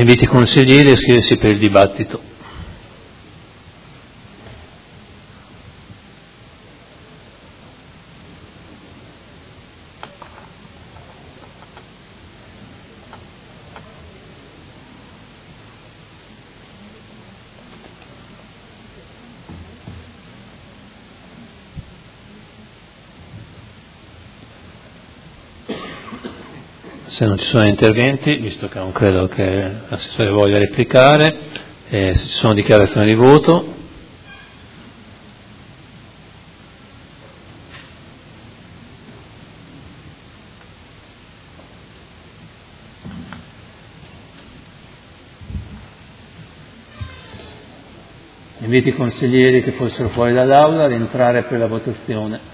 Invito i consiglieri a iscriversi per il dibattito. Se non ci sono interventi, visto che non credo che l'assessore voglia replicare, se ci sono dichiarazioni di voto. Invito i consiglieri che fossero fuori dall'aula ad entrare per la votazione.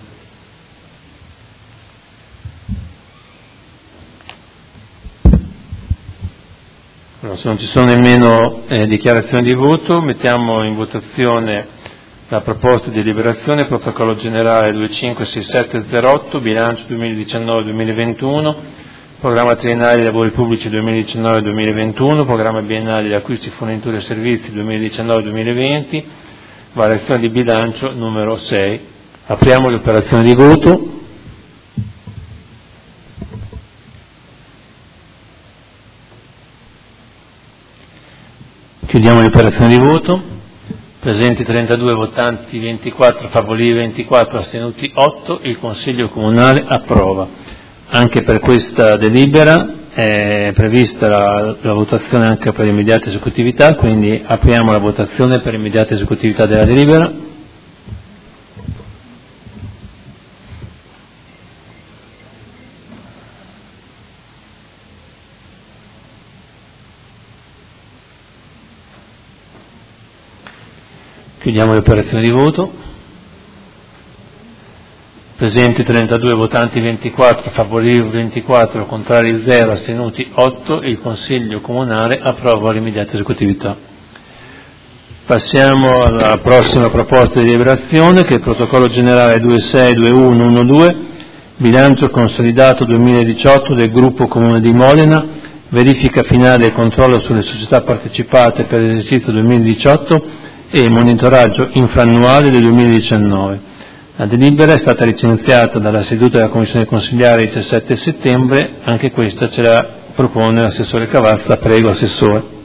Se non ci sono nemmeno dichiarazioni di voto, mettiamo in votazione la proposta di deliberazione, protocollo generale 256708, bilancio 2019-2021, programma triennale di lavori pubblici 2019-2021, programma biennale di acquisti, forniture e servizi 2019-2020, variazione di bilancio numero 6. Apriamo le operazioni di voto. Chiudiamo le operazioni di voto. Presenti 32, votanti 24, favorevoli 24, astenuti 8. Il Consiglio Comunale approva. Anche per questa delibera è prevista la votazione anche per immediata esecutività, quindi apriamo la votazione per immediata esecutività della delibera. Chiudiamo le operazioni di voto. Presenti 32, votanti 24, favorevoli 24, contrari 0, astenuti 8. Il Consiglio Comunale approva l'immediata esecutività. Passiamo alla prossima proposta di deliberazione, che è il protocollo generale 262112, bilancio consolidato 2018 del Gruppo Comune di Modena, verifica finale e controllo sulle società partecipate per l'esercizio 2018 e monitoraggio infrannuale del 2019. La delibera è stata licenziata dalla seduta della Commissione Consigliare il 17 settembre, anche questa ce la propone l'assessore Cavazza. Prego, assessore.